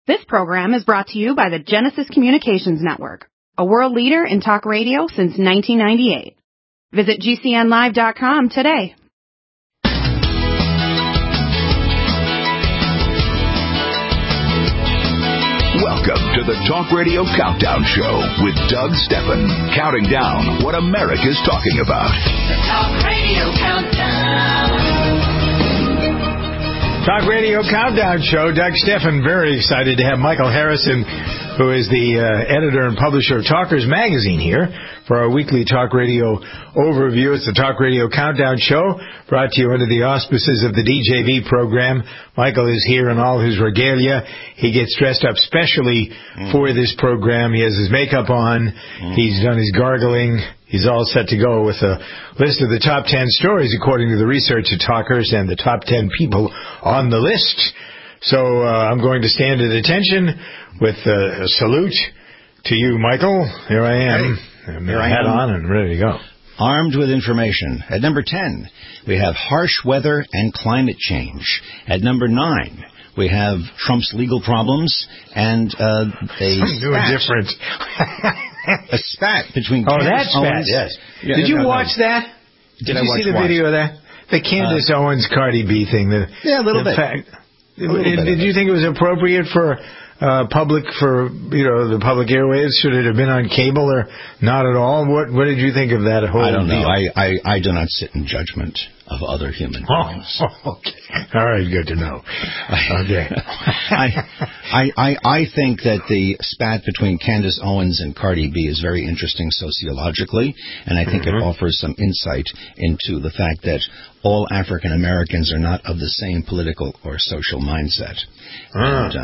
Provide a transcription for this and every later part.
This program is brought to you by the Genesis Communications Network, a world leader in talk radio since 1998. Visit GCNlive.com today. Welcome to the Talk Radio Countdown Show with Doug Steffen, counting down what America's talking about. The Talk Radio Countdown. Talk Radio Countdown Show. Doug Steffen, very excited to have Michael Harrison, who is the editor and publisher of Talkers Magazine, here for our weekly Talk Radio overview. It's the Talk Radio Countdown Show, brought to you under the auspices of the DJV program. Michael is here in all his regalia. He gets dressed up specially for this program. He has his makeup on. He's done his gargling. He's all set to go with a list of the top 10 stories according to the research of Talkers and the top 10 people on the list. So I'm going to stand at attention with a salute to you, Michael. Here I am. Here I hat on and ready to go. Armed with information. At number 10, we have harsh weather and climate change. At number 9, we have Trump's legal problems and a different. A spat between Candace Owens. Yes. Yeah, Did you watch that? Did you see the video of that? The Candace Owens Cardi B thing. Yeah, a little bit. Did you think it was appropriate for the public airwaves? Should it have been on cable or not at all? What did you think of that whole deal? I don't know. Deal? I do not sit in judgment of other human beings. Okay. All right, good to know. Okay. I think that the spat between Candace Owens and Cardi B is very interesting sociologically, and I think it offers some insight into the fact that all African Americans are not of the same political or social mindset. That's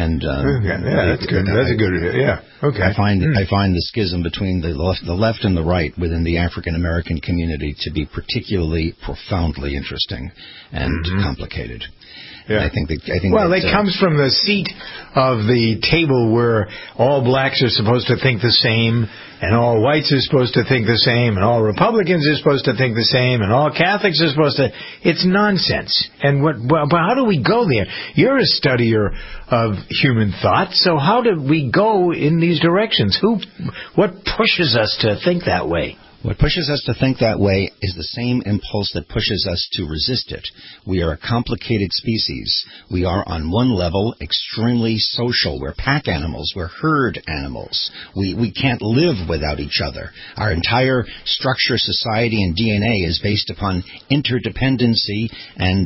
good. That's a good. Yeah. Okay. I find the schism between the left and the right within the African American community to be particularly profoundly interesting and complicated. Yeah. I think it comes from the seat of the table where all blacks are supposed to think the same, and all whites are supposed to think the same, and all Republicans are supposed to think the same, and all Catholics are supposed to. It's nonsense. And but how do we go there? You're a studier of human thought, so how do we go in these directions? What pushes us to think that way? What pushes us to think that way is the same impulse that pushes us to resist it. We are a complicated species. We are, on one level, extremely social. We're pack animals. We're herd animals. We can't live without each other. Our entire structure, society, and DNA is based upon interdependency and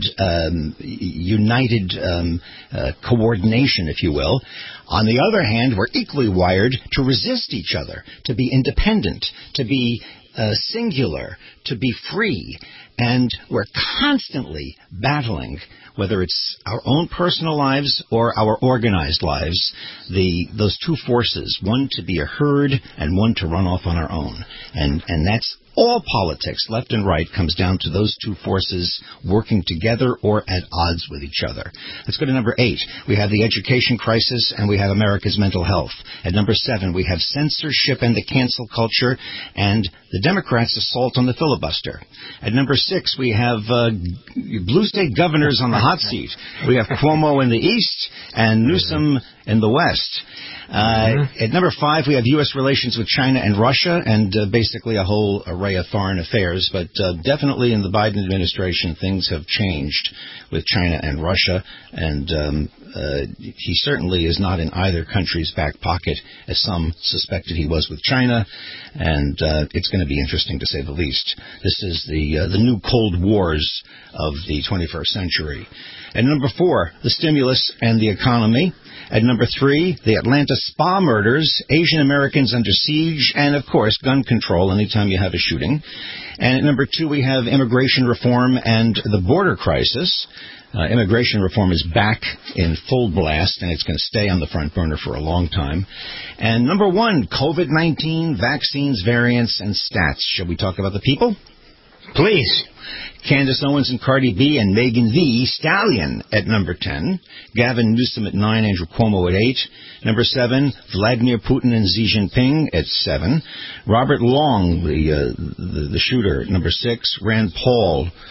united coordination, if you will. On the other hand, we're equally wired to resist each other, to be independent, to be singular, to be free, and we're constantly battling, whether it's our own personal lives or our organized lives, those two forces, one to be a herd and one to run off on our own. And that's all politics, left and right, comes down to those two forces working together or at odds with each other. Let's go to number 8. We have the education crisis, and we have America's mental health. At number 7, we have censorship and the cancel culture, and the Democrats' assault on the filibuster. At number 6, we have blue state governors on the hot seat. We have Cuomo in the east and Newsom in the west. At number 5, we have U.S. relations with China and Russia, and basically a whole array of foreign affairs. But definitely in the Biden administration, things have changed with China and Russia, and he certainly is not in either country's back pocket, as some suspected he was with China, and it's going to be interesting to say the least. This is the new Cold Wars of the 21st century. At number 4, the stimulus and the economy. At number 3, the Atlanta spa murders, Asian Americans under siege, and, of course, gun control anytime you have a shooting. And at number 2, we have immigration reform and the border crisis. Immigration reform is back in full blast, and it's going to stay on the front burner for a long time. And number 1, COVID-19, vaccines, variants, and stats. Shall we talk about the people? Please. Candace Owens and Cardi B and Megan Thee Stallion at number 10. Gavin Newsom at 9. Andrew Cuomo at 8. Number 7, Vladimir Putin and Xi Jinping at 7. Robert Long, the shooter, at number 6. Rand Paul,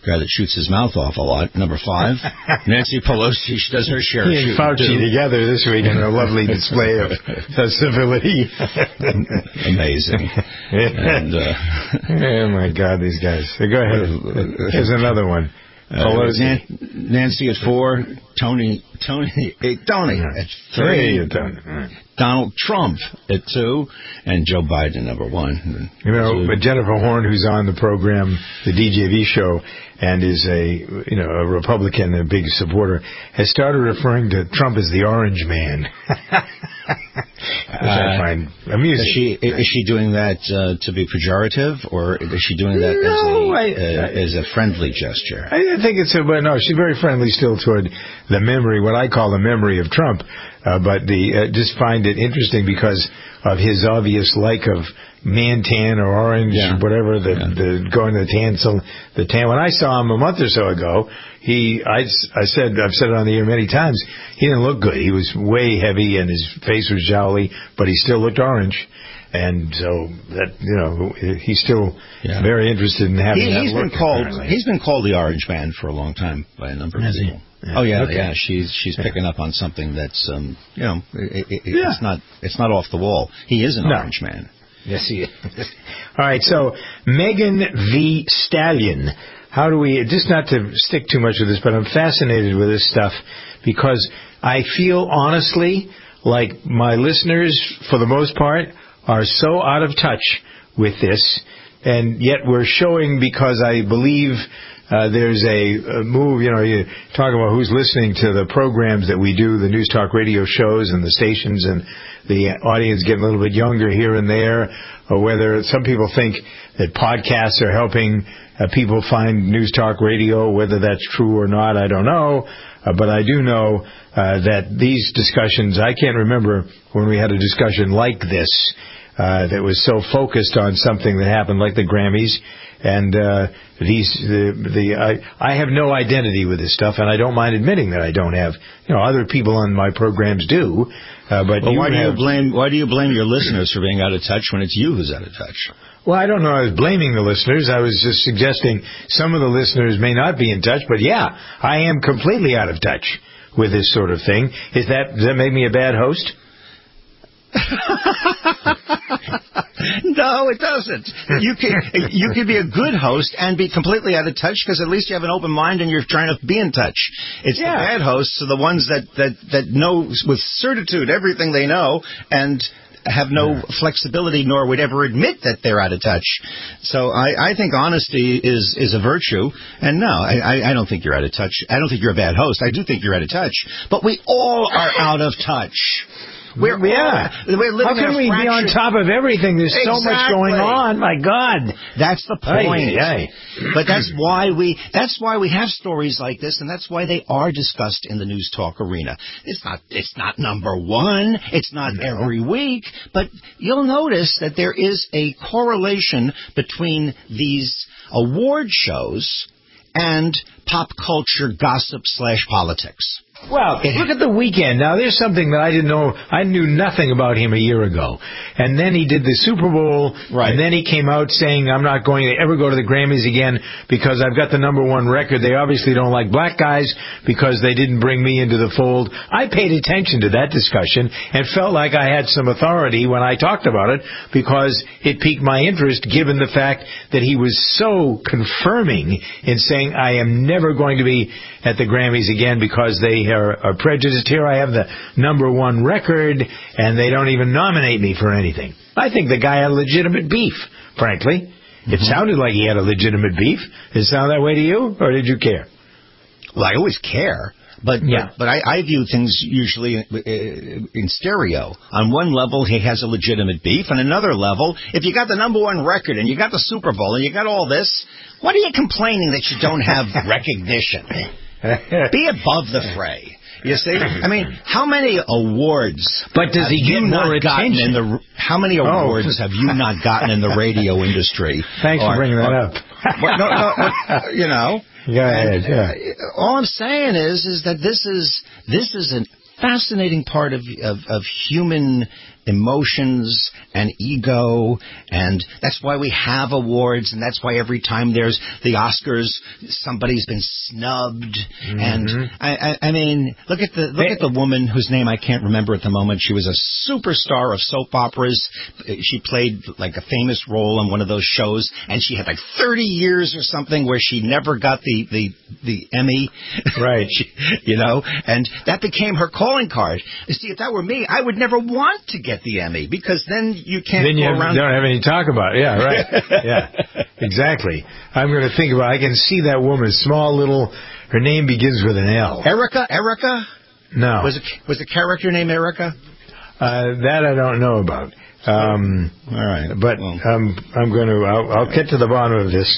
guy that shoots his mouth off a lot. Number 5, Nancy Pelosi. She does her share. He and Fauci together this week in a lovely display of civility. Amazing. And, oh my God, these guys. So go ahead. Here's another one. Nancy at 4, Tony at 3, Donald Trump at 2, and Joe Biden number 1. But Jennifer Horn, who's on the program, the DJV show, and is a Republican, a big supporter, has started referring to Trump as the Orange Man. Which I find amusing. Is she doing that to be pejorative, or is she doing that as a friendly gesture? I think it's she's very friendly still toward the memory, what I call the memory of Trump. But just find it interesting because of his obvious like of man-tan or orange, whatever, going to the tan. When I saw him a month or so ago, I've said it on the air many times, he didn't look good. He was way heavy and his face was jowly, but he still looked orange. And so that he's still very interested in having that look. He's been called the Orange Man for a long time by a number of people. Yeah. Oh yeah, okay. She's picking up on something that's it's not off the wall. He is an Orange Man. Yes, he is. All right, so Megan V. Stallion. How do we, just not to stick too much with this, but I'm fascinated with this stuff because I feel honestly like my listeners, for the most part, are so out of touch with this, and yet we're showing because I believe there's a move, you talk about who's listening to the programs that we do, the News Talk radio shows and the stations, and the audience getting a little bit younger here and there, or whether some people think that podcasts are helping people find News Talk radio, whether that's true or not, I don't know. But I do know that these discussions, I can't remember when we had a discussion like this that was so focused on something that happened like the Grammys. And I have no identity with this stuff, and I don't mind admitting that I don't have. Other people on my programs do. But why do you blame your listeners for being out of touch when it's you who's out of touch? Well, I don't know. I was blaming the listeners. I was just suggesting some of the listeners may not be in touch. But yeah, I am completely out of touch with this sort of thing. Does that make me a bad host? No, it doesn't. You can be a good host and be completely out of touch because at least you have an open mind and you're trying to be in touch. It's the bad hosts are the ones that know with certitude everything they know and have no flexibility nor would ever admit that they're out of touch. So I think honesty is a virtue. And no, I don't think you're out of touch. I don't think you're a bad host. I do think you're out of touch. But we all are out of touch. We're living How can we be on top of everything? There's so much going on. My God. That's the point. But that's why we have stories like this, and that's why they are discussed in the News Talk arena. It's not number one. It's not every week. But you'll notice that there is a correlation between these award shows and pop culture gossip / politics. Well, look at The Weeknd. Now, there's something that I didn't know. I knew nothing about him a year ago. And then he did the Super Bowl, and then he came out saying, I'm not going to ever go to the Grammys again because I've got the #1 record. They obviously don't like black guys because they didn't bring me into the fold. I paid attention to that discussion and felt like I had some authority when I talked about it because it piqued my interest given the fact that he was so confirming in saying, I am never going to be at the Grammys again because they are prejudiced. Here I have the #1 record, and they don't even nominate me for anything. I think the guy had legitimate beef, frankly. It sounded like he had a legitimate beef. Did it sound that way to you, or did you care? Well, I always care. But I view things usually in stereo. On one level, he has a legitimate beef. On another level, if you got the #1 record and you got the Super Bowl and you got all this, what are you complaining that you don't have recognition? Be above the fray. You see? I mean, how many awards but does he get more attention? How many awards have you not gotten in the radio industry? Thanks for bringing that up. You know. Go ahead. All I'm saying is that this is an fascinating part of human emotions and ego, and that's why we have awards, and that's why every time there's the Oscars, somebody's been snubbed. And I mean, look at the woman whose name I can't remember at the moment. She was a superstar of soap operas. She played like a famous role on one of those shows, and she had like 30 years or something where she never got the Emmy. Right. And that became her calling card. You see, if that were me, I would never want to get the Emmy, because then you can't then go you around. Don't have any to talk about. Yeah, right. Yeah, exactly. I'm going to think about. I can see that woman, small little. Her name begins with an L. Erica? No. Was the character named Erica? That I don't know about. All right, but I'm going to. I'll get to the bottom of this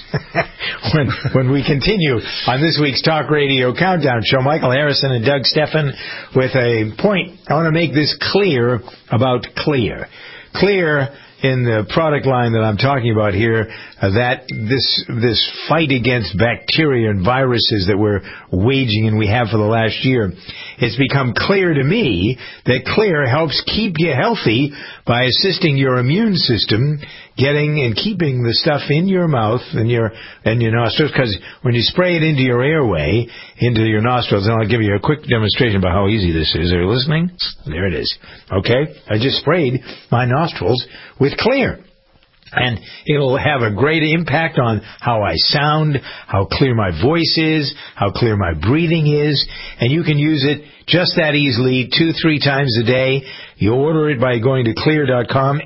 when we continue on this week's Talk Radio Countdown Show. Michael Harrison and Doug Steffen with a point. I want to make this clear about Clear. Clear in the product line that I'm talking about here, that this fight against bacteria and viruses that we're waging and we have for the last year, it's become clear to me that Clear helps keep you healthy by assisting your immune system getting and keeping the stuff in your mouth and your nostrils, because when you spray it into your airway, into your nostrils, and I'll give you a quick demonstration about how easy this is. Are you listening? There it is. Okay? I just sprayed my nostrils with Clear. And it'll have a great impact on how I sound, how clear my voice is, how clear my breathing is. And you can use it just that easily 2-3 times a day. You order it by going to Xlear.com,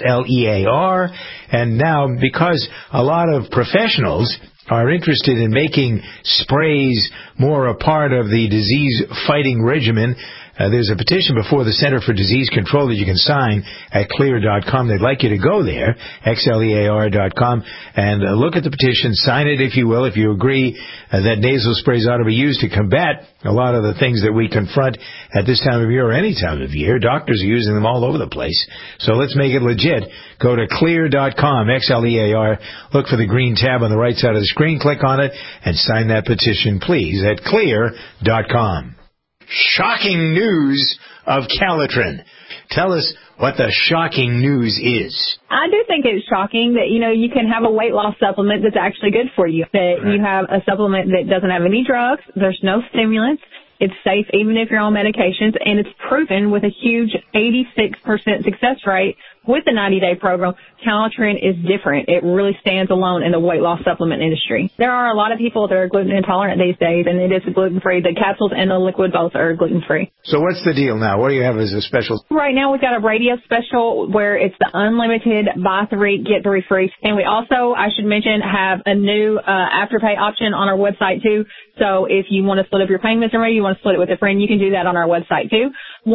Xlear. And now, because a lot of professionals are interested in making sprays more a part of the disease-fighting regimen, there's a petition before the Center for Disease Control that you can sign at Xlear.com. They'd like you to go there, Xlear.com, and look at the petition. Sign it if you will, if you agree that nasal sprays ought to be used to combat a lot of the things that we confront at this time of year or any time of year. Doctors are using them all over the place. So let's make it legit. Go to Xlear.com, Xlear. Look for the green tab on the right side of the screen. Click on it and sign that petition, please, at Xlear.com. Shocking news of Calitrin. Tell us what the shocking news is. I do think it's shocking that, you can have a weight loss supplement that's actually good for you. That you have a supplement that doesn't have any drugs, there's no stimulants, it's safe even if you're on medications, and it's proven with a huge 86% success rate with the 90-day program. Calitrin is different. It really stands alone in the weight loss supplement industry. There are a lot of people that are gluten intolerant these days, and it is gluten-free. The capsules and the liquid both are gluten-free. So what's the deal now? What do you have as a special? Right now we've got a radio special where it's the unlimited buy 3, get 3 free. And we also, I should mention, have a new Afterpay option on our website too. So if you want to split up your payments or you want to split it with a friend, you can do that on our website too.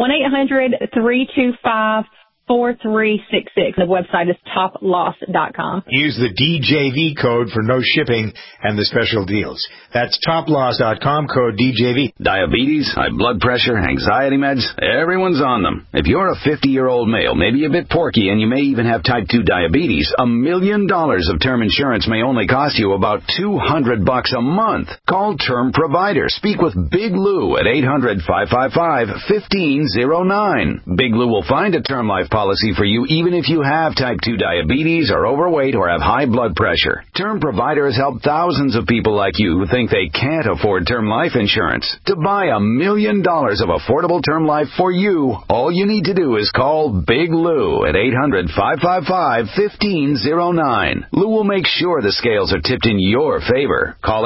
1-800-325 4366. The website is toploss.com. Use the DJV code for no shipping and the special deals. That's toploss.com, code DJV. Diabetes, high blood pressure, anxiety meds, everyone's on them. If you're a 50-year-old male, maybe a bit porky, and you may even have type 2 diabetes, $1 million of term insurance may only cost you about $200 a month. Call Term Provider. Speak with Big Lou at 800-555-1509. Big Lou will find a term life policy for you even if you have type 2 diabetes, are overweight, or have high blood pressure. Term Provider has helped thousands of people like you who think they can't afford term life insurance. To buy $1 million of affordable term life for you, all you need to do is call Big Lou at 800-555-1509. Lou will make sure the scales are tipped in your favor. Call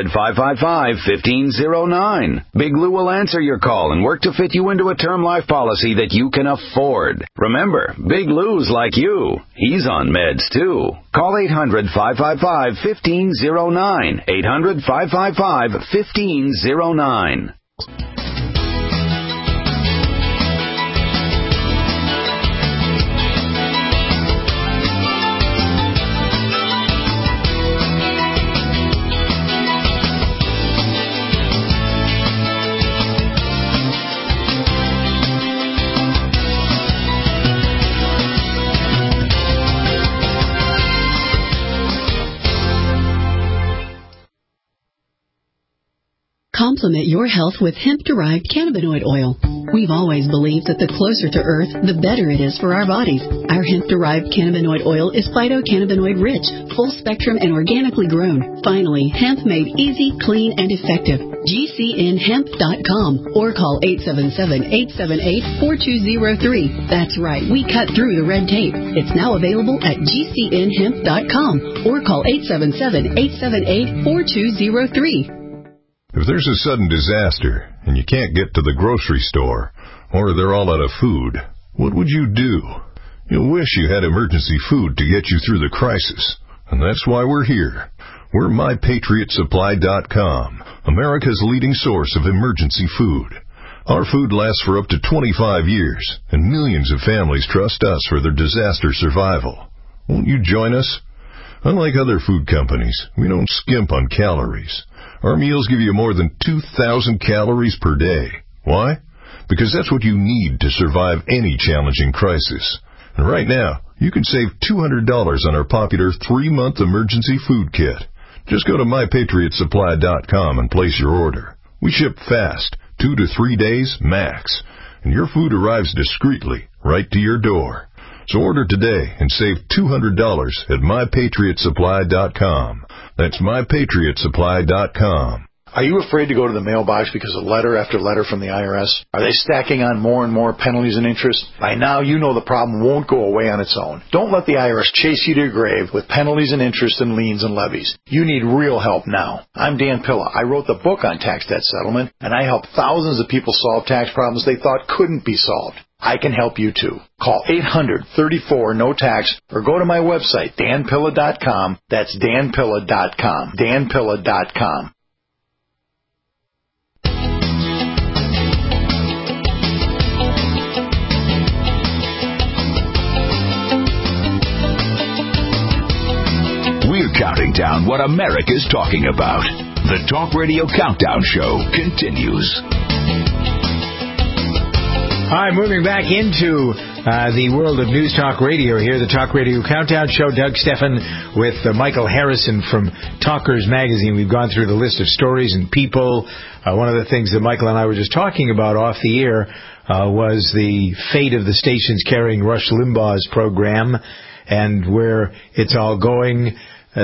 800-555-1509. Big Lou will answer your call and work to fit you into a term life policy that you can afford. Remember, Big Lou's like you. He's on meds, too. Call 800-555-1509. 800-555-1509. Complement your health with hemp-derived cannabinoid oil. We've always believed that the closer to Earth, the better it is for our bodies. Our hemp-derived cannabinoid oil is phytocannabinoid rich, full spectrum, and organically grown. Finally, hemp made easy, clean, and effective. GCNhemp.com or call 877-878-4203. That's right, we cut through the red tape. It's now available at GCNhemp.com or call 877-878-4203. If there's a sudden disaster and you can't get to the grocery store, or they're all out of food, what would you do? You'll wish you had emergency food to get you through the crisis. And that's why we're here. We're MyPatriotSupply.com, America's leading source of emergency food. Our food lasts for up to 25 years, and millions of families trust us for their disaster survival. Won't you join us? Unlike other food companies, we don't skimp on calories. Our meals give you more than 2,000 calories per day. Why? Because that's what you need to survive any challenging crisis. And right now, you can save $200 on our popular 3-month emergency food kit. Just go to MyPatriotSupply.com and place your order. We ship fast, 2 to 3 days max, and your food arrives discreetly right to your door. So order today and save $200 at MyPatriotSupply.com. That's MyPatriotSupply.com. Are you afraid to go to the mailbox because of letter after letter from the IRS? Are they stacking on more and more penalties and interest? By now, you know the problem won't go away on its own. Don't let the IRS chase you to your grave with penalties and interest and liens and levies. You need real help now. I'm Dan Pilla. I wrote the book on tax debt settlement, and I help thousands of people solve tax problems they thought couldn't be solved. I can help you too. Call 800-34-NO-TAX or go to my website, danpilla.com. That's danpilla.com. danpilla.com. We're counting down what America's talking about. The Talk Radio Countdown Show continues. Hi, moving back into the world of News Talk Radio here, the Talk Radio Countdown Show. Doug Steffen with Michael Harrison from Talkers Magazine. We've gone through the list of stories and people. One of the things that Michael and I were just talking about off the air was the fate of the stations carrying Rush Limbaugh's program and where it's all going.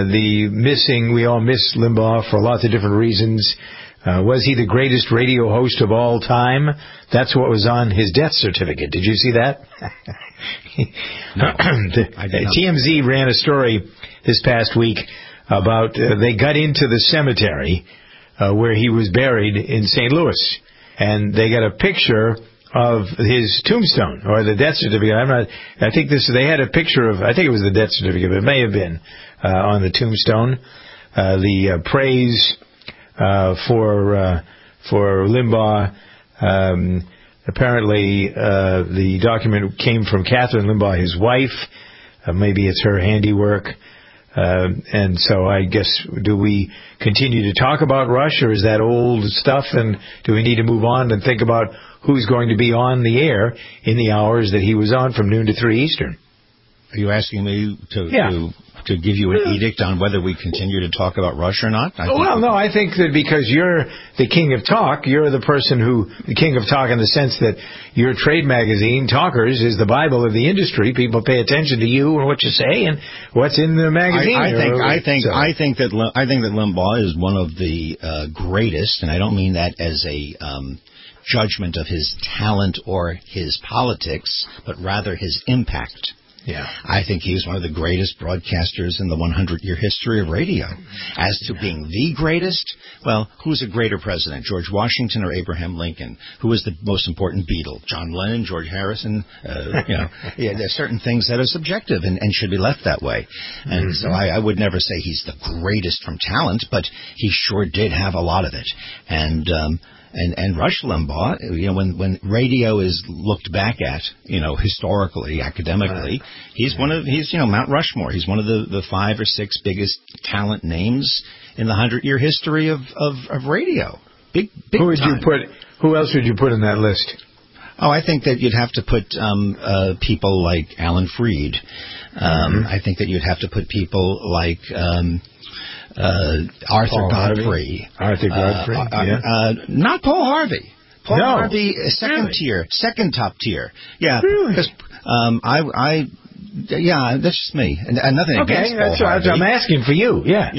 We all miss Limbaugh for lots of different reasons. Was he the greatest radio host of all time? That's what was on his death certificate. Did you see that? No, I did not. TMZ ran a story this past week about they got into the cemetery where he was buried in St. Louis, and they got a picture of his tombstone or the death certificate. I think they had a picture of. I think it was the death certificate, but it may have been on the tombstone. The praise for Limbaugh. Apparently, the document came from Catherine Limbaugh, his wife. Maybe it's her handiwork. And so I guess, do we continue to talk about Rush, or is that old stuff? And do we need to move on and think about who's going to be on the air in the hours that he was on from noon to 3 Eastern? Are you asking me to give you an edict on whether we continue to talk about Rush or not? I think that because you're the king of talk, you're the king of talk in the sense that your trade magazine, Talkers, is the Bible of the industry. People pay attention to you and what you say and what's in the magazine. I think that Limbaugh is one of the greatest, and I don't mean that as a judgment of his talent or his politics, but rather his impact. Yeah. I think he's one of the greatest broadcasters in the 100-year history of radio. As to being the greatest, well, who's a greater president, George Washington or Abraham Lincoln? Who is the most important Beatle? John Lennon, George Harrison? There's certain things that are subjective and should be left that way. And so I would never say he's the greatest from talent, but he sure did have a lot of it. And Rush Limbaugh, when radio is looked back at, historically, academically, he's Mount Rushmore. He's one of the 5 or 6 biggest talent names in the 100-year history of radio. Big Who time. Who else would you put in that list? Oh, I think that you'd have to put people like Alan Freed. I think that you'd have to put people like Arthur Godfrey. Arthur Godfrey, not Paul Harvey. Paul Harvey, second top tier. Yeah. Really? Yeah, that's just me, and nothing against Paul Harvey. I'm asking for you. Yeah,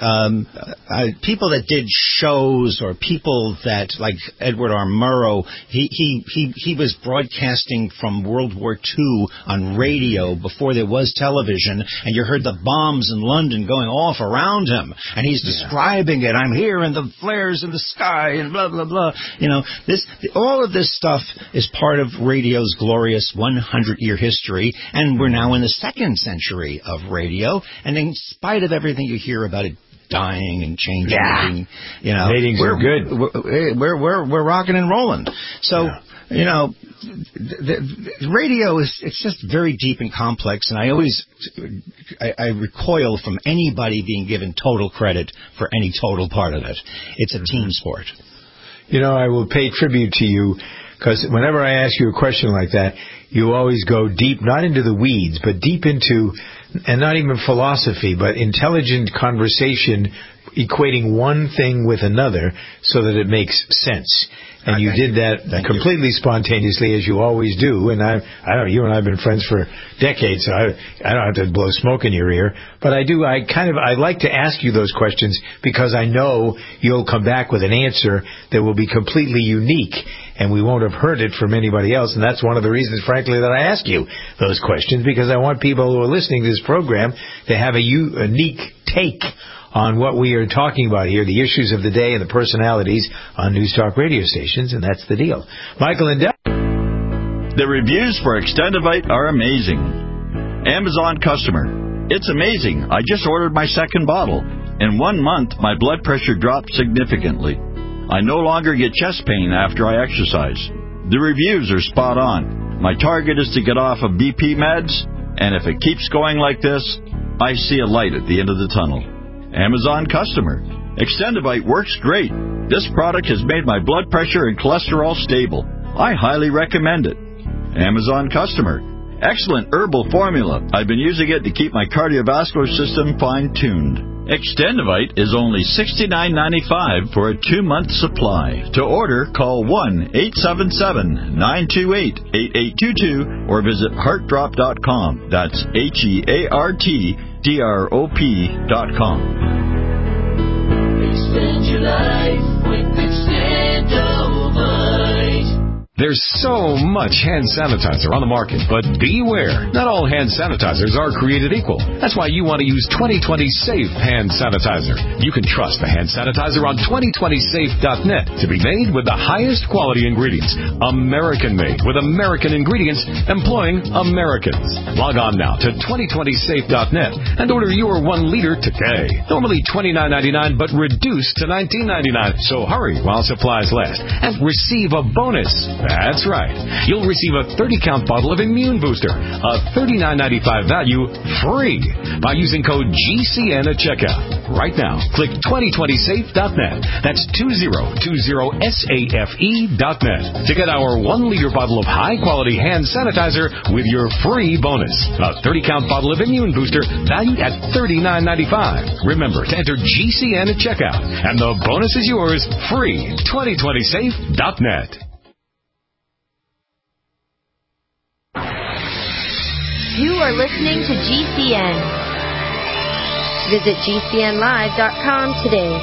people that did shows, or people that like Edward R. Murrow. He was broadcasting from World War II on radio before there was television, and you heard the bombs in London going off around him, and he's describing it. I'm here, and the flares in the sky, and blah blah blah. You know, all of this stuff is part of radio's glorious 100-year history, and we're now in the second century of radio, and in spite of everything you hear about it dying and changing, you know, ratings are good. We're rocking and rolling. So, you know, the radio it's just very deep and complex, and I recoil from anybody being given total credit for any total part of it. It's a team sport. You know, I will pay tribute to you, because whenever I ask you a question like that, you always go deep, not into the weeds, but deep into, and not even philosophy, but intelligent conversation, equating one thing with another so that it makes sense. And you did that completely spontaneously, as you always do. And I don't know, you and I have been friends for decades, so I don't have to blow smoke in your ear. But I like to ask you those questions because I know you'll come back with an answer that will be completely unique, and we won't have heard it from anybody else. And that's one of the reasons, frankly, that I ask you those questions, because I want people who are listening to this program to have a unique take on what we are talking about here, the issues of the day and the personalities on News Talk radio stations, and that's the deal. Michael and Deb. The reviews for Extendivite are amazing. Amazon customer. It's amazing. I just ordered my second bottle. In 1 month, my blood pressure dropped significantly. I no longer get chest pain after I exercise. The reviews are spot on. My target is to get off of BP meds, and if it keeps going like this, I see a light at the end of the tunnel. Amazon customer. Extendivite works great. This product has made my blood pressure and cholesterol stable. I highly recommend it. Amazon customer. Excellent herbal formula. I've been using it to keep my cardiovascular system fine-tuned. Extendivite is only $69.95 for a 2-month supply. To order, call 1-877-928-8822 or visit heartdrop.com. That's HEARTDROP.com. Extend your life with Extendivite. There's so much hand sanitizer on the market, but beware. Not all hand sanitizers are created equal. That's why you want to use 2020 Safe Hand Sanitizer. You can trust the hand sanitizer on 2020safe.net to be made with the highest quality ingredients. American-made with American ingredients employing Americans. Log on now to 2020safe.net and order your 1 liter today. Normally $29.99, but reduced to $19.99. So hurry while supplies last and receive a bonus. That's right. You'll receive a 30-count bottle of Immune Booster, a $39.95 value, free by using code GCN at checkout. Right now, click 2020safe.net. That's 2020safe.net to get our 1-liter bottle of high-quality hand sanitizer with your free bonus. A 30-count bottle of Immune Booster valued at $39.95. Remember to enter GCN at checkout, and the bonus is yours free. 2020safe.net. You are listening to GCN. Visit GCNlive.com today.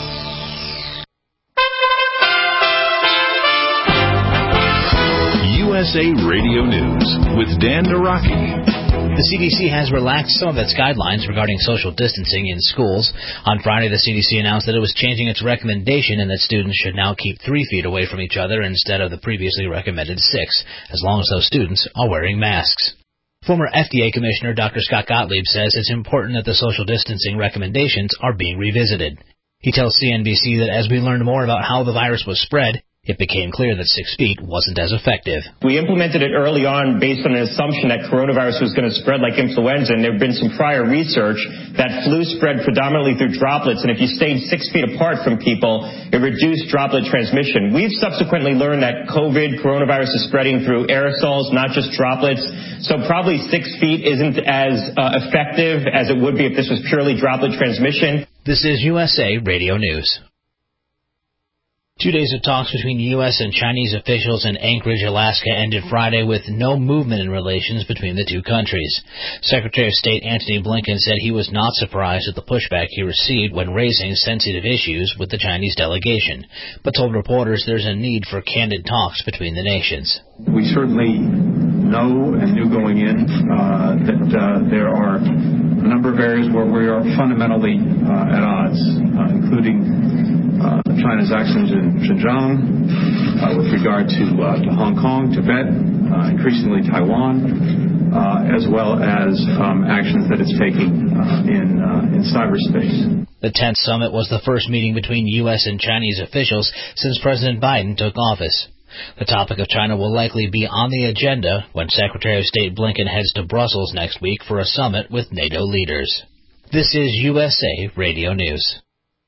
USA Radio News with Dan Naraki. The CDC has relaxed some of its guidelines regarding social distancing in schools. On Friday, the CDC announced that it was changing its recommendation and that students should now keep 3 feet away from each other instead of the previously recommended 6, as long as those students are wearing masks. Former FDA Commissioner Dr. Scott Gottlieb says it's important that the social distancing recommendations are being revisited. He tells CNBC that as we learned more about how the virus was spread, it became clear that 6 feet wasn't as effective. We implemented it early on based on an assumption that coronavirus was going to spread like influenza, and there have been some prior research that flu spread predominantly through droplets, and if you stayed 6 feet apart from people, it reduced droplet transmission. We've subsequently learned that coronavirus is spreading through aerosols, not just droplets, so probably 6 feet isn't as effective as it would be if this was purely droplet transmission. This is USA Radio News. 2 days of talks between U.S. and Chinese officials in Anchorage, Alaska ended Friday with no movement in relations between the two countries. Secretary of State Antony Blinken said he was not surprised at the pushback he received when raising sensitive issues with the Chinese delegation, but told reporters there's a need for candid talks between the nations. We certainly know and knew going in that there are a number of areas where we are fundamentally at odds, including China's actions in Xinjiang, with regard to Hong Kong, Tibet, increasingly Taiwan, as well as actions that it's taking in cyberspace. The 10th summit was the first meeting between U.S. and Chinese officials since President Biden took office. The topic of China will likely be on the agenda when Secretary of State Blinken heads to Brussels next week for a summit with NATO leaders. This is USA Radio News.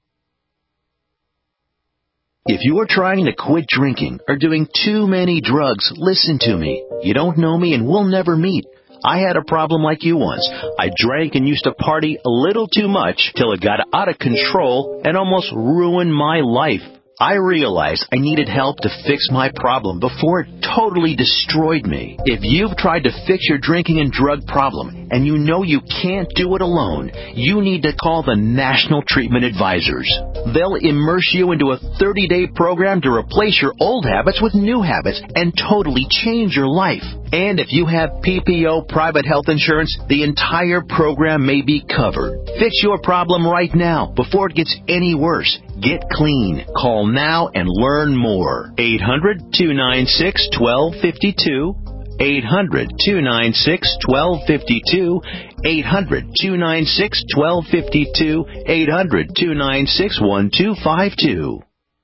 If you are trying to quit drinking or doing too many drugs, listen to me. You don't know me and we'll never meet. I had a problem like you once. I drank and used to party a little too much till it got out of control and almost ruined my life. I realized I needed help to fix my problem before it totally destroyed me. If you've tried to fix your drinking and drug problem and you know you can't do it alone, you need to call the National Treatment Advisors. They'll immerse you into a 30-day program to replace your old habits with new habits and totally change your life. And if you have PPO private health insurance, the entire program may be covered. Fix your problem right now before it gets any worse. Get clean. Call now and learn more. 800-296-1252. 800-296-1252. 800-296-1252. 800-296-1252.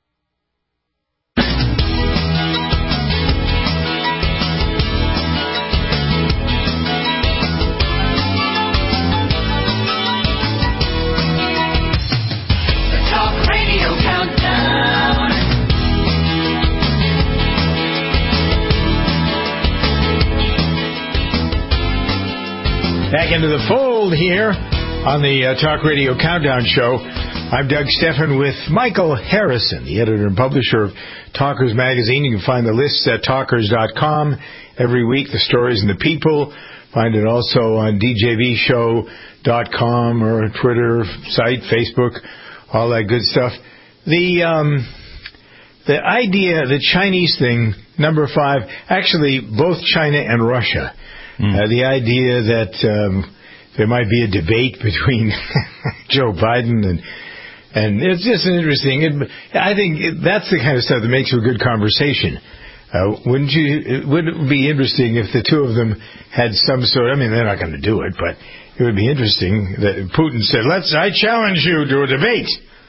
Back into the fold here on the Talk Radio Countdown Show. I'm Doug Stephan with Michael Harrison, the editor and publisher of Talkers Magazine. You can find the lists at talkers.com every week, the stories and the people. Find it also on djvshow.com or Twitter site, Facebook, all that good stuff. The idea, the Chinese thing, number 5, actually both China and Russia. The idea that there might be a debate between Joe Biden and it's just interesting. I think that's the kind of stuff that makes for a good conversation. Wouldn't it be interesting if the two of them had some sort of, I mean, they're not going to do it, but it would be interesting that Putin said, I challenge you to a debate.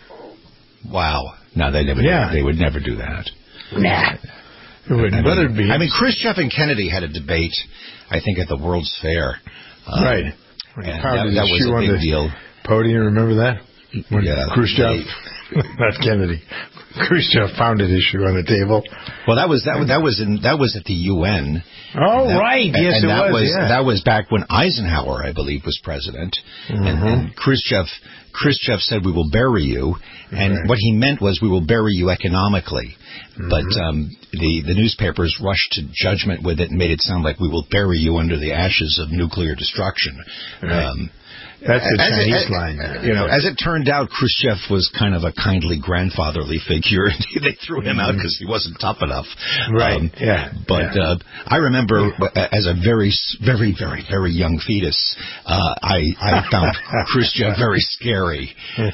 Wow. No, they would never do that. Nah. It wouldn't. I mean, Khrushchev and Kennedy had a debate, I think, at the World's Fair. Right. That was a big deal. Podium, remember that? When Khrushchev, not Kennedy. Khrushchev pounded his shoe on the table. Well, that was at the UN. Oh, right. Yes, it was. That was back when Eisenhower, I believe, was president. And Khrushchev said, "We will bury you," and what he meant was, "We will bury you economically." But the newspapers rushed to judgment with it and made it sound like we will bury you under the ashes of nuclear destruction. Right. That's the Chinese line. As it turned out, Khrushchev was kind of a kindly grandfatherly figure. They threw him out because he wasn't tough enough. Right. I remember as a very, very, very, very young fetus, I found Khrushchev very scary.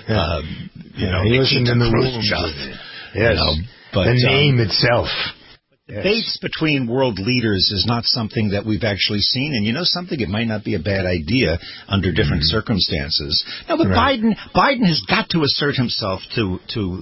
He listened in the Khrushchev. Yes. But the name itself. Debates between world leaders is not something that we've actually seen, and something, it might not be a bad idea under different circumstances. No, but Biden has got to assert himself to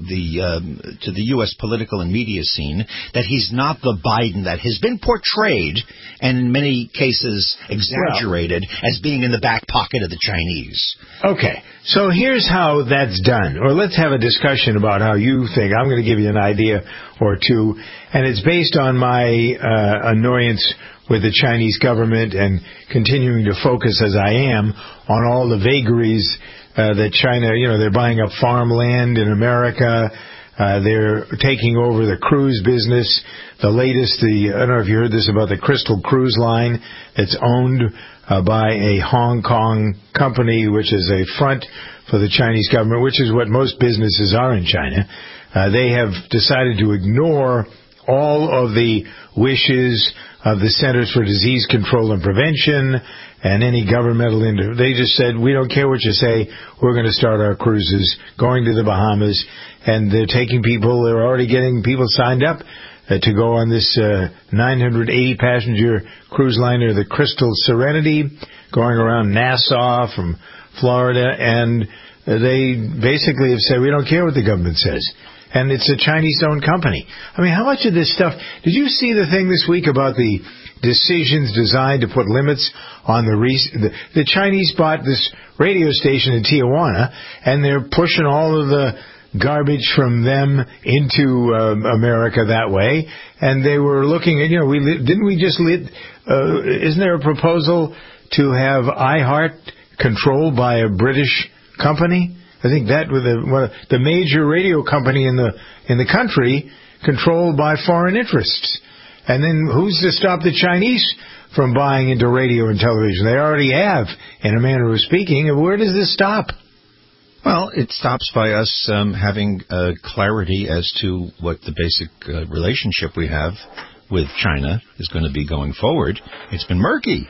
the U.S. political and media scene that he's not the Biden that has been portrayed and in many cases exaggerated as being in the back pocket of the Chinese. Okay, so here's how that's done, or let's have a discussion about how you think. I'm going to give you an idea or two, and it's based on my annoyance with the Chinese government and continuing to focus as I am on all the vagaries that China, they're buying up farmland in America. They're taking over the cruise business. The latest, I don't know if you heard this about the Crystal Cruise Line that's owned by a Hong Kong company, which is a front for the Chinese government, which is what most businesses are in China. They have decided to ignore all of the wishes of the Centers for Disease Control and Prevention and any governmental... They just said, we don't care what you say, we're going to start our cruises, going to the Bahamas, and they're taking people, they're already getting people signed up to go on this 980-passenger cruise liner, the Crystal Serenity, going around Nassau from Florida, and they basically have said, we don't care what the government says. And it's a Chinese-owned company. I mean, how much of this stuff... Did you see the thing this week about the decisions designed to put limits on the Chinese bought this radio station in Tijuana, and they're pushing all of the garbage from them into America that way. And they were looking at, isn't there a proposal to have iHeart controlled by a British company? I think that was the major radio company in the country, controlled by foreign interests. And then who's to stop the Chinese from buying into radio and television? They already have, in a manner of speaking. And where does this stop? Well, it stops by us having clarity as to what the basic relationship we have with China is going to be going forward. It's been murky.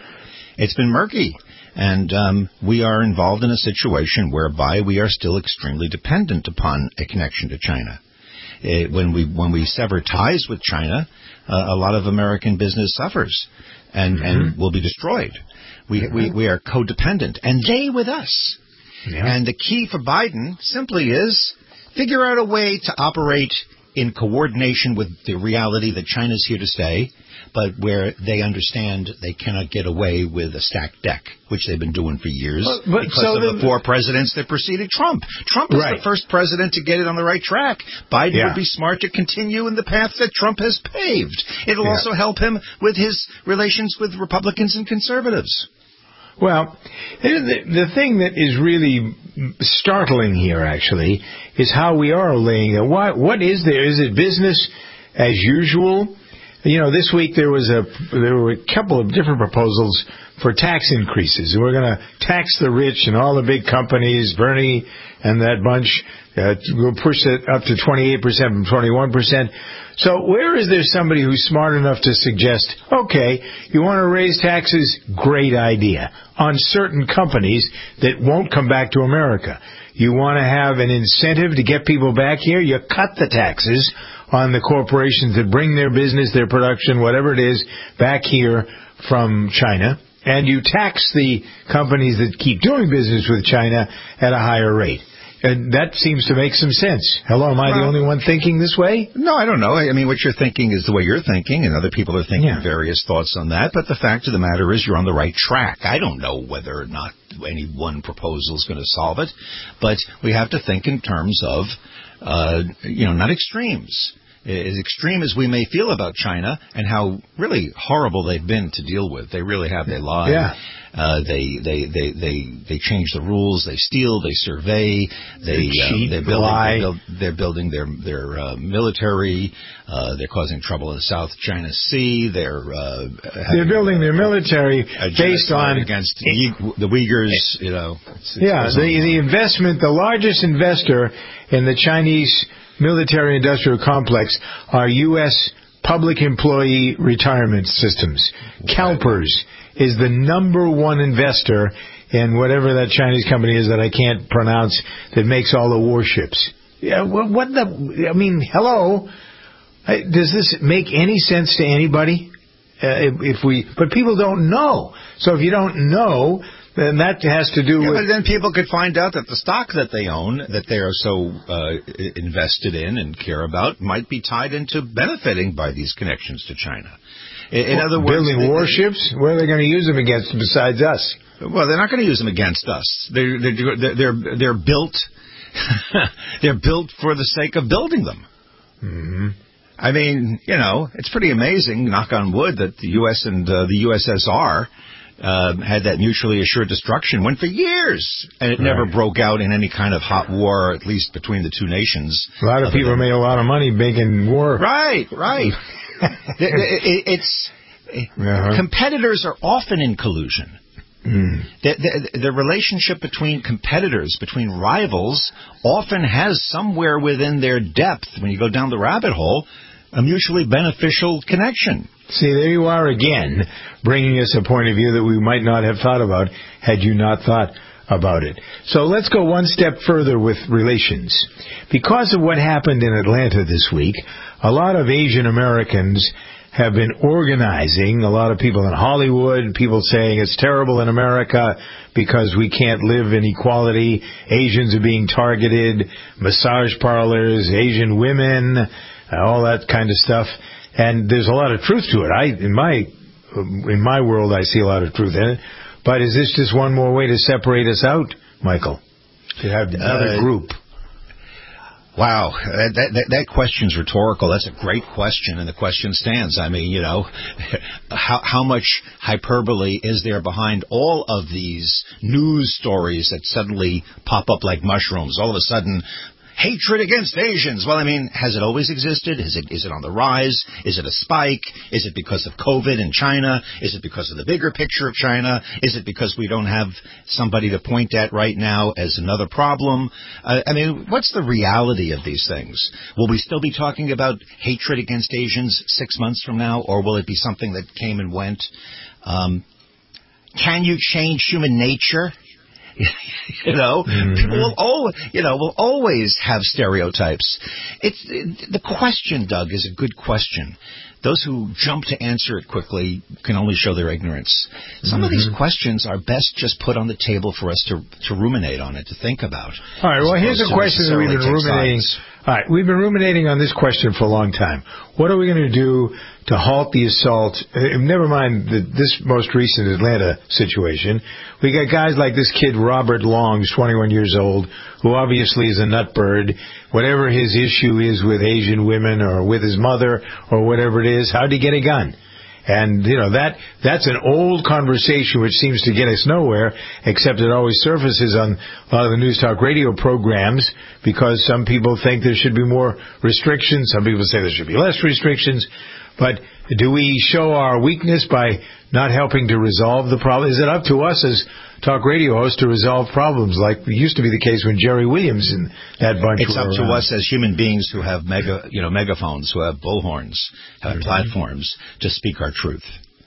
And we are involved in a situation whereby we are still extremely dependent upon a connection to China. When we sever ties with China, a lot of American business suffers and will be destroyed. We are codependent, and they with us. Yeah. And the key for Biden simply is figure out a way to operate in coordination with the reality that China's here to stay, but where they understand they cannot get away with a stacked deck, which they've been doing for years because of the four presidents that preceded Trump. Trump is the first president to get it on the right track. Biden would be smart to continue in the path that Trump has paved. It'll also help him with his relations with Republicans and conservatives. Well, the thing that is really startling here, actually, is how we are laying it. What is there? Is it business as usual? This week there were a couple of different proposals for tax increases. We're going to tax the rich and all the big companies, Bernie and that bunch. We'll push it up to 28% from 21%. So where is there somebody who's smart enough to suggest, okay, you want to raise taxes? Great idea. On certain companies that won't come back to America. You want to have an incentive to get people back here? You cut the taxes on the corporations that bring their business, their production, whatever it is, back here from China. And you tax the companies that keep doing business with China at a higher rate. And that seems to make some sense. Hello, am I the only one thinking this way? No, I don't know. I mean, what you're thinking is the way you're thinking, and other people are thinking various thoughts on that. But the fact of the matter is you're on the right track. I don't know whether or not any one proposal is going to solve it. But we have to think in terms of, not extremes. As extreme as we may feel about China and how really horrible they've been to deal with. They really have. They lie. Yeah. They change the rules. They steal. They survey. They cheat. They're building their military. They're causing trouble in the South China Sea. They're building their military based on against the Uyghurs. The investment. The largest investor in the Chinese military-industrial complex are U.S. public employee retirement systems. CalPERS is the number one investor in whatever that Chinese company is that I can't pronounce that makes all the warships. Yeah, hello? Does this make any sense to anybody? But people don't know. So if you don't know, then that has to do with... But then people could find out that the stock that they own, that they are so invested in and care about, might be tied into benefiting by these connections to China. In other words... Building warships? Where are they going to use them against besides us? Well, they're not going to use them against us. They're built... they're built for the sake of building them. Mm-hmm. I mean, it's pretty amazing, knock on wood, that the U.S. and the USSR... had that mutually assured destruction, went for years, and it never broke out in any kind of hot war, at least between the two nations. A lot of people made a lot of money making war. Right. Competitors are often in collusion. The relationship between competitors, between rivals, often has somewhere within their depth, when you go down the rabbit hole, a mutually beneficial connection. See, there you are again, bringing us a point of view that we might not have thought about had you not thought about it. So let's go one step further with relations. Because of what happened in Atlanta this week, a lot of Asian Americans have been organizing, a lot of people in Hollywood, people saying it's terrible in America because we can't live in equality, Asians are being targeted, massage parlors, Asian women, all that kind of stuff. And there's a lot of truth to it. In my world, I see a lot of truth in it. But is this just one more way to separate us out, Michael? To have another group? Wow, that question's rhetorical. That's a great question, and the question stands. I mean, how much hyperbole is there behind all of these news stories that suddenly pop up like mushrooms? All of a sudden, hatred against Asians. Well, I mean, has it always existed? Is it on the rise? Is it a spike? Is it because of COVID in China? Is it because of the bigger picture of China? Is it because we don't have somebody to point at right now as another problem? I mean, what's the reality of these things? Will we still be talking about hatred against Asians 6 months from now, or will it be something that came and went? Can you change human nature? People will always have stereotypes. The question, Doug, is a good question. Those who jump to answer it quickly can only show their ignorance. Some of these questions are best just put on the table for us to ruminate on it, to think about. All right, well, here's a question that we've been ruminating. All right, we've been ruminating on this question for a long time. What are we going to do to halt the assault? Never mind this most recent Atlanta situation. We got guys like this kid, Robert Long, 21 years old, who obviously is a nutbird. Whatever his issue is with Asian women or with his mother or whatever it is, how'd he get a gun? And, that's an old conversation which seems to get us nowhere, except it always surfaces on a lot of the news talk radio programs because some people think there should be more restrictions. Some people say there should be less restrictions. But do we show our weakness by not helping to resolve the problem? Is it up to us as talk radio hosts to resolve problems like it used to be the case when Jerry Williams and that bunch were around? It's up to us as human beings who have megaphones, who have bullhorns, have platforms to speak our truth.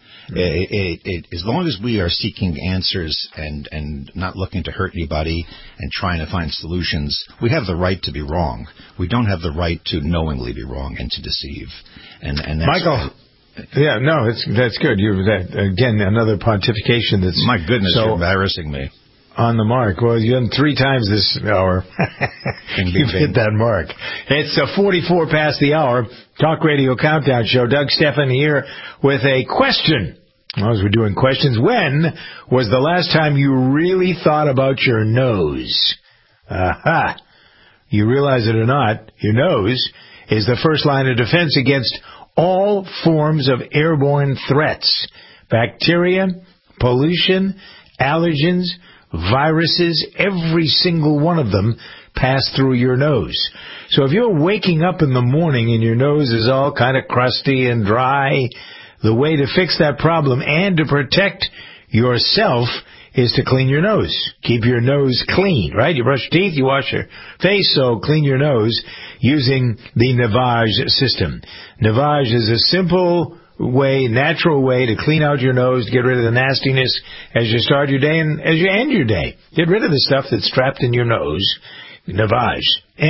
As long as we are seeking answers and not looking to hurt anybody and trying to find solutions, we have the right to be wrong. We don't have the right to knowingly be wrong and to deceive. And that's Michael. Yeah, no, that's good. Again, another pontification that's... My goodness, you're embarrassing me. On the mark. Well, you've done 3 times this hour. You've hit that mark. It's 44 past the hour. Talk Radio Countdown Show. Doug Stephan here with a question. As we're doing questions, when was the last time you really thought about your nose? Aha. You realize it or not, your nose is the first line of defense against all forms of airborne threats. Bacteria, pollution, allergens, viruses, every single one of them pass through your nose. So if you're waking up in the morning and your nose is all kind of crusty and dry, the way to fix that problem and to protect yourself is to clean your nose. Keep your nose clean, right? You brush your teeth, you wash your face, so clean your nose using the Navage system. Navage is a simple way, natural way to clean out your nose, to get rid of the nastiness as you start your day and as you end your day. Get rid of the stuff that's trapped in your nose. Navage,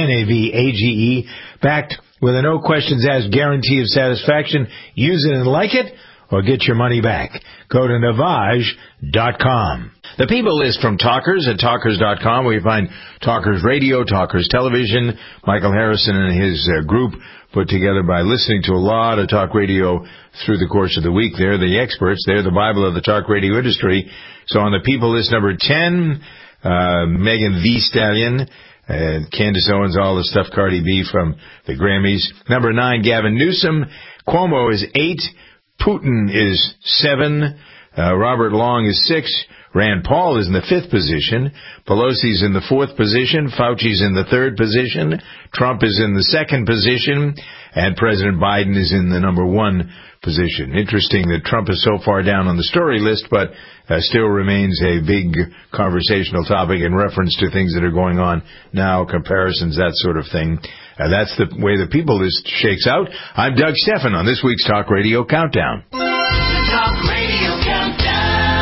Navage, backed with a no questions asked guarantee of satisfaction. Use it and like it, or get your money back. Go to Navage.com. The People List from Talkers at Talkers.com, where you find Talkers Radio, Talkers Television. Michael Harrison and his group put together by listening to a lot of talk radio through the course of the week. They're the experts. They're the Bible of the talk radio industry. So on the People List, number 10, Megan Thee Stallion, Candace Owens, all the stuff, Cardi B from the Grammys. Number 9, Gavin Newsom. Cuomo is 8. Putin is 7. Robert Long is 6. Rand Paul is in the 5th position. Pelosi's in the 4th position. Fauci's in the 3rd position. Trump is in the 2nd position. And President Biden is in the number 1 position. Interesting that Trump is so far down on the story list, but still remains a big conversational topic in reference to things that are going on now, comparisons, that sort of thing. That's the way the people list shakes out. I'm Doug Stephan on this week's Talk Radio Countdown. Talk Radio Countdown.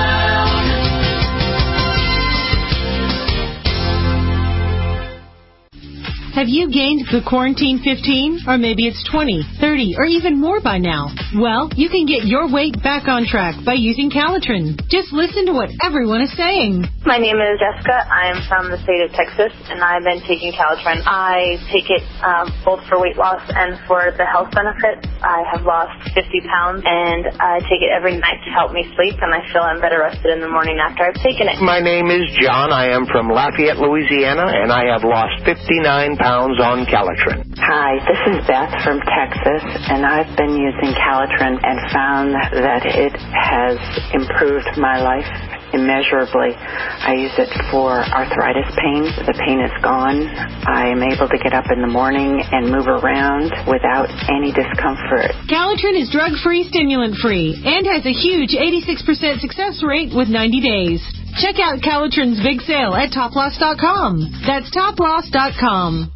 Have you gained the quarantine 15? Or maybe it's 20, 30, or even more by now? Well, you can get your weight back on track by using Calitrin. Just listen to what everyone is saying. My name is Jessica. I'm from the state of Texas, and I've been taking Calitrin. I take it both for weight loss and for the health benefits. I have lost 50 pounds, and I take it every night to help me sleep, and I feel I'm better rested in the morning after I've taken it. My name is John. I am from Lafayette, Louisiana, and I have lost 59 pounds on Calitrin. Hi, this is Beth from Texas, and I've been using Calitrin and found that it has improved my life immeasurably. I use it for arthritis pain. The pain is gone. I am able to get up in the morning and move around without any discomfort. Calitrin is drug-free, stimulant-free, and has a huge 86% success rate with 90 days. Check out Calitrin's big sale at toploss.com. That's toploss.com.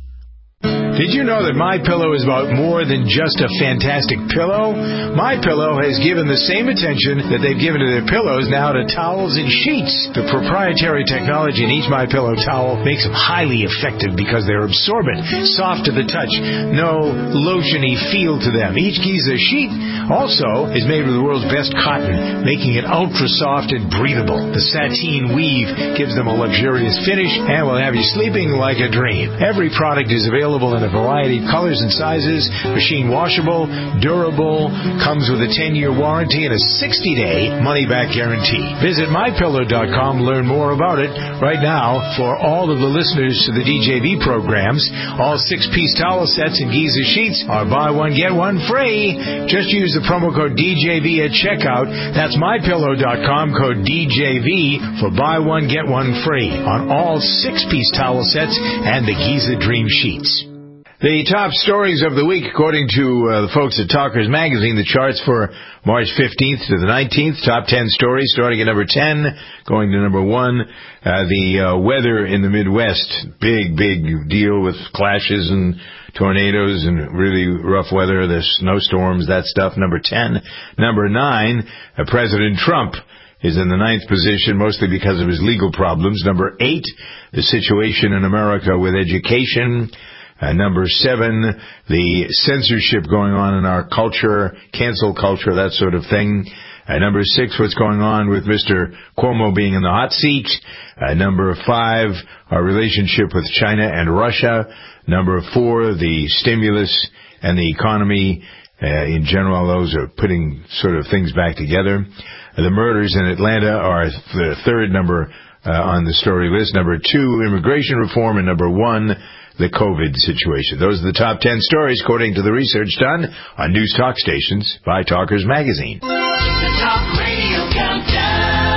Did you know that MyPillow is about more than just a fantastic pillow? MyPillow has given the same attention that they've given to their pillows now to towels and sheets. The proprietary technology in each MyPillow towel makes them highly effective because they're absorbent, soft to the touch, no lotiony feel to them. Each Giza sheet also is made with the world's best cotton, making it ultra soft and breathable. The sateen weave gives them a luxurious finish and will have you sleeping like a dream. Every product is available in a variety of colors and sizes, machine washable, durable, comes with a 10-year warranty and a 60-day money-back guarantee. Visit MyPillow.com to learn more about it. Right now, for all of the listeners to the DJV programs, all 6-piece towel sets and Giza sheets are buy one, get one free. Just use the promo code DJV at checkout. That's MyPillow.com, code DJV for buy one, get one free on all 6-piece towel sets and the Giza Dream Sheets. The top stories of the week, according to the folks at Talkers Magazine, the charts for March 15th to the 19th, top 10 stories, starting at number 10, going to number 1, the weather in the Midwest, big deal with clashes and tornadoes and really rough weather, the snowstorms, that stuff, number 10. Number 9, President Trump is in the 9th position, mostly because of his legal problems. Number 8, the situation in America with education. Number 7, the censorship going on in our culture, cancel culture, that sort of thing. Number 6, what's going on with Mr. Cuomo being in the hot seat. Number 5, our relationship with China and Russia. Number 4, the stimulus and the economy in general. Those are putting sort of things back together. The murders in Atlanta are the 3rd number on the story list. Number 2, immigration reform, and number 1, the COVID situation. Those are the top 10 stories, according to the research done on news talk stations by Talkers Magazine. The Talk Radio Countdown.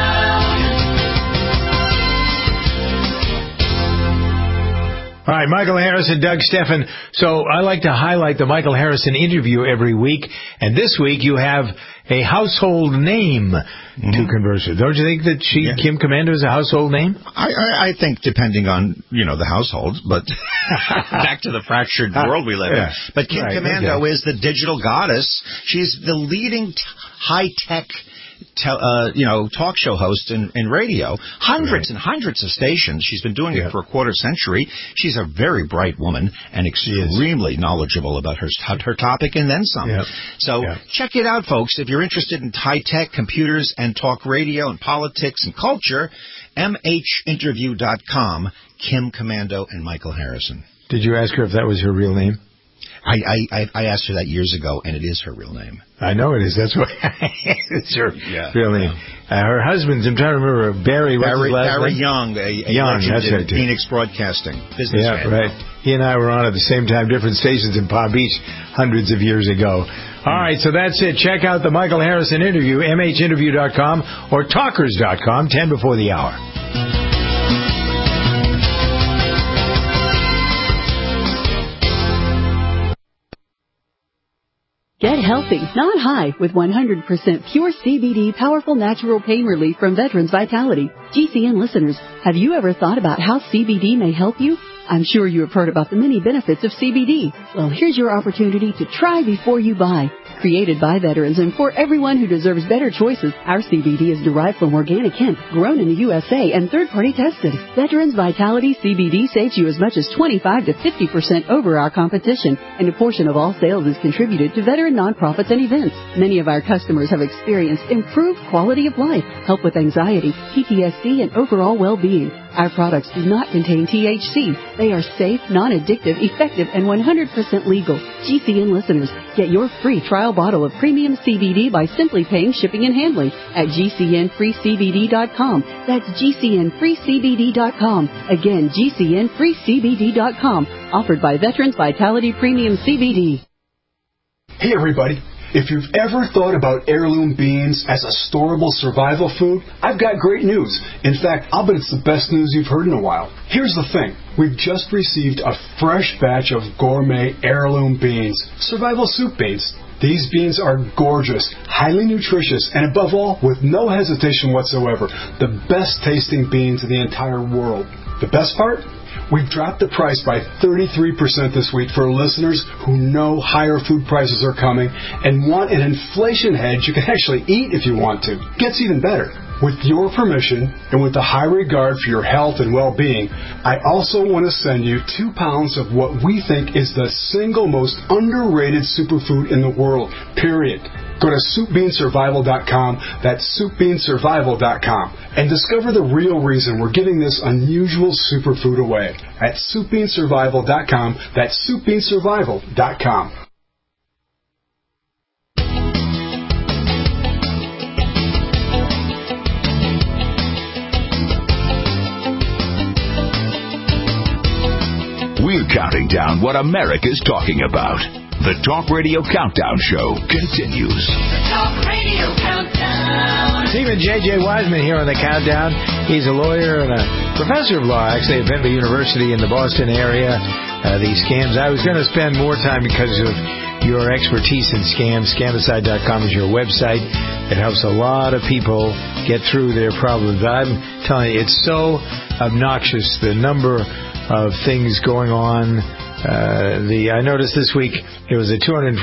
All right, Michael Harrison, Doug Stephan. So I like to highlight the Michael Harrison interview every week, and this week you have a household name to converse with. Don't you think that Kim Komando is a household name? I think depending on, the household, but back to the fractured world we live in. But Kim Komando is the digital goddess. She's the leading high-tech talk show host in radio. Hundreds and hundreds of stations. She's been doing it for a quarter century. She's a very bright woman and extremely knowledgeable about her topic and then some. So check it out, folks. If you're interested in high-tech computers and talk radio and politics and culture, mhinterview.com, Kim Komando and Michael Harrison. Did you ask her if that was her real name? I asked her that years ago, and it is her real name. I know it is. That's why it's her real name. Her husband's, I'm trying to remember, Barry Young, Young, that's right, Phoenix Broadcasting, businessman. Yeah, right. He and I were on at the same time, different stations in Palm Beach hundreds of years ago. All All right, so that's it. Check out the Michael Harrison interview, mhinterview.com or talkers.com, 10 before the hour. Get healthy, not high, with 100% pure CBD powerful natural pain relief from Veterans Vitality. GCN listeners, have you ever thought about how CBD may help you? I'm sure you have heard about the many benefits of CBD. Well, here's your opportunity to try before you buy. Created by veterans and for everyone who deserves better choices, our CBD is derived from organic hemp, grown in the USA and third-party tested. Veterans Vitality CBD saves you as much as 25 to 50% over our competition, and a portion of all sales is contributed to veteran nonprofits and events. Many of our customers have experienced improved quality of life, help with anxiety, PTSD, and overall well-being. Our products do not contain THC. They are safe, non-addictive, effective, and 100% legal. GCN listeners, get your free trial bottle of premium CBD by simply paying shipping and handling at GCNFreeCBD.com. That's GCNFreeCBD.com. Again, GCNFreeCBD.com. Offered by Veterans Vitality Premium CBD. Hey, everybody. If you've ever thought about heirloom beans as a storable survival food, I've got great news. In fact, I'll bet it's the best news you've heard in a while. Here's the thing. We've just received a fresh batch of gourmet heirloom beans, survival soup beans. These beans are gorgeous, highly nutritious, and above all, with no hesitation whatsoever, the best tasting beans in the entire world. The best part? We've dropped the price by 33% this week for listeners who know higher food prices are coming and want an inflation hedge you can actually eat if you want to. Gets even better. With your permission and with the high regard for your health and well-being, I also want to send you 2 pounds of what we think is the single most underrated superfood in the world, period. Go to SoupBeanSurvival.com, that's SoupBeanSurvival.com, and discover the real reason we're giving this unusual superfood away at SoupBeanSurvival.com, that's SoupBeanSurvival.com. We're counting down what America's talking about. The Talk Radio Countdown Show continues. The Talk Radio Countdown. Stephen J.J. Wiseman here on the Countdown. He's a lawyer and a professor of law, actually, at Bentley University in the Boston area. These scams. I was going to spend more time because of your expertise in scams. Scamicide.com is your website. It helps a lot of people get through their problems. I'm telling you, it's so obnoxious, the number of things going on. I noticed this week it was a $225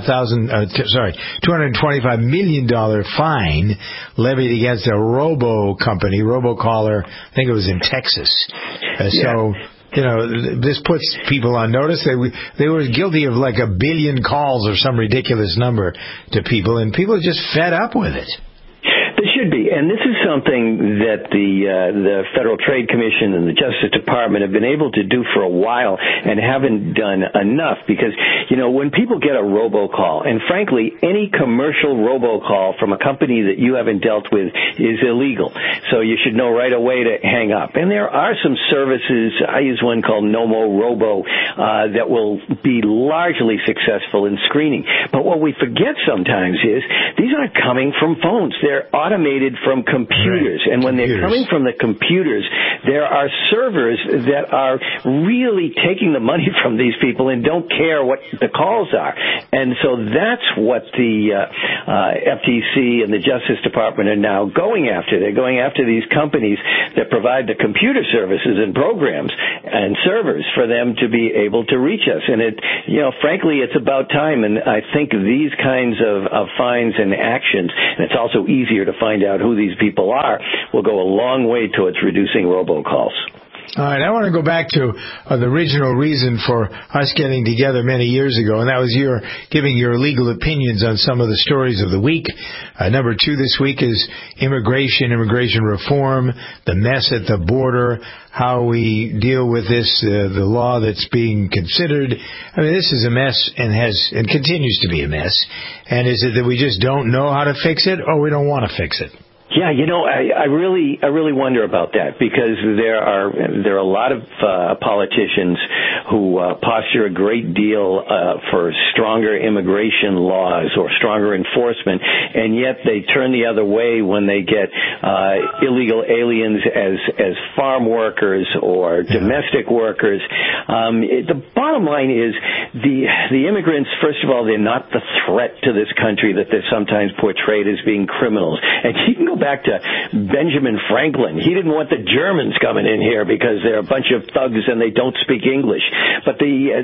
million fine levied against a robocaller. I think it was in Texas. So, you know, this puts people on notice. They were guilty of like 1 billion calls or some ridiculous number to people, and people are just fed up with it. It should be, and this is something that the Federal Trade Commission and the Justice Department have been able to do for a while and haven't done enough because, you know, when people get a robocall, and frankly, any commercial robocall from a company that you haven't dealt with is illegal, so you should know right away to hang up. And there are some services, I use one called Nomo Robo, that will be largely successful in screening. But what we forget sometimes is these aren't coming from phones. They're automated from computers. Right. And when they're coming from the computers, there are servers that are really taking the money from these people and don't care what the calls are. And so that's what the FTC and the Justice Department are now going after. They're going after these companies that provide the computer services and programs and servers for them to be able to reach us. And frankly, it's about time. And I think these kinds of fines and actions, and it's also easier to find out who these people are, will go a long way towards reducing robocalls. All right, I want to go back to the original reason for us getting together many years ago, and that was your giving your legal opinions on some of the stories of the week. Number 2 this week is immigration reform, the mess at the border, how we deal with this, the law that's being considered. I mean, this is a mess and continues to be a mess. And is it that we just don't know how to fix it, or we don't want to fix it? Yeah, I really wonder about that, because there are a lot of politicians who posture a great deal for stronger immigration laws or stronger enforcement, and yet they turn the other way when they get illegal aliens as farm workers or domestic workers. The bottom line is the immigrants, first of all, they're not the threat to this country that they're sometimes portrayed as being criminals. And you can go back to Benjamin Franklin. He didn't want the Germans coming in here because they're a bunch of thugs and they don't speak English. But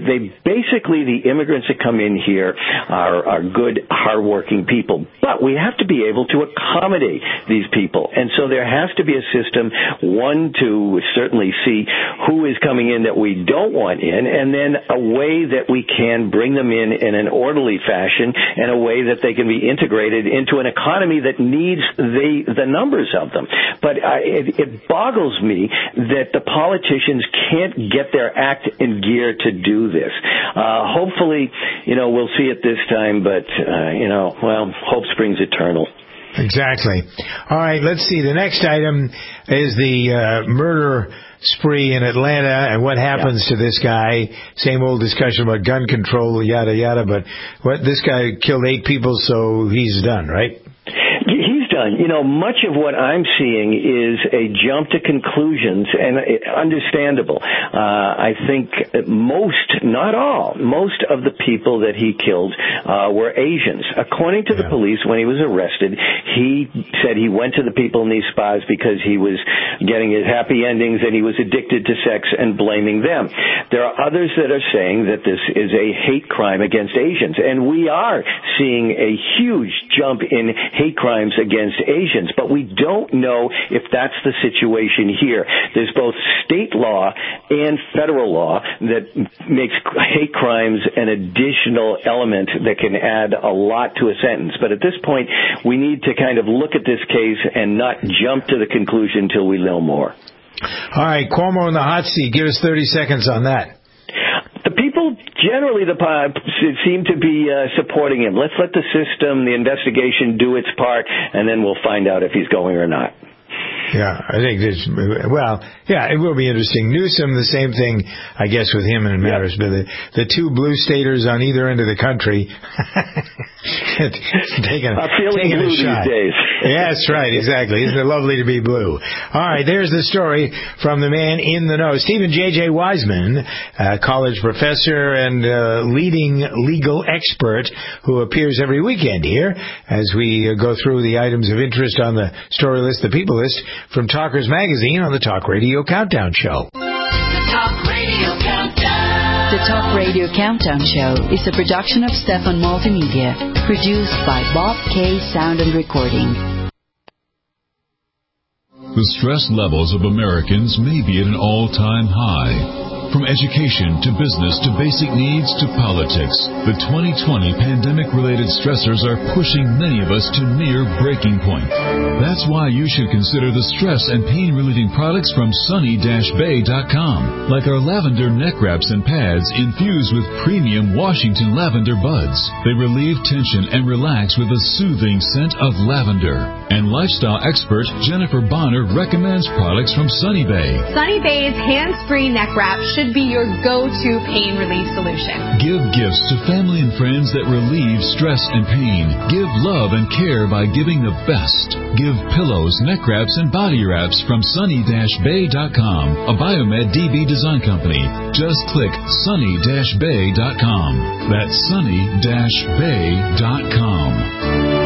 the immigrants that come in here are good, hardworking people. But we have to be able to accommodate these people. And so there has to be a system, one, to certainly see who is coming in that we don't want in, and then a way that we can bring them in an orderly fashion, and a way that they can be integrated into an economy that needs the numbers of them. But it boggles me that the politicians can't get their act in gear to do this. Hopefully, we'll see it this time, but, hope springs eternal. Exactly. All right, let's see. The next item is the murder spree in Atlanta, and what happens to this guy. Same old discussion about gun control, yada, yada, but this guy killed 8 people, so he's done, right? He's done. Much of what I'm seeing is a jump to conclusions, and understandable. I think most of the people that he killed were Asians. According to the police, when he was arrested, he said he went to the people in these spas because he was getting his happy endings and he was addicted to sex and blaming them. There are others that are saying that this is a hate crime against Asians, and we are seeing a huge jump in hate crimes against Asians, but we don't know if that's the situation here. There's both state law and federal law that makes hate crimes an additional element that can add a lot to a sentence. But at this point, we need to kind of look at this case and not jump to the conclusion until we know more. All right, Cuomo in the hot seat. Give us 30 seconds on that. The people generally seem to be supporting him. Let's let the system, the investigation, do its part, and then we'll find out if he's going or not. Yeah, I think it will be interesting. Newsom, the same thing, I guess, with him and it matters. But the 2 blue staters on either end of the country taking a shot. These days. Yeah, that's right, exactly. Isn't it lovely to be blue? All right, there's the story from the man in the know. Stephen J.J. Wiseman, college professor and leading legal expert who appears every weekend here as we go through the items of interest on the story list, the people list, from Talkers Magazine on the Talk Radio Countdown Show. The Talk Radio Countdown. The Talk Radio Countdown Show is a production of Stefan Multimedia, produced by Bob K. Sound and Recording. The stress levels of Americans may be at an all-time high. From education to business to basic needs to politics, the 2020 pandemic-related stressors are pushing many of us to near breaking point. That's why you should consider the stress and pain-relieving products from Sunny-Bay.com, like our lavender neck wraps and pads infused with premium Washington lavender buds. They relieve tension and relax with a soothing scent of lavender. And lifestyle expert Jennifer Bonner recommends products from Sunny Bay. Sunny Bay's hands-free neck wrap should be your go-to pain relief solution. Give gifts to family and friends that relieve stress and pain. Give love and care by giving the best. Give pillows, neck wraps, and body wraps from Sunny-Bay.com, a Biomed DB design company. Just click Sunny-Bay.com. That's Sunny-Bay.com.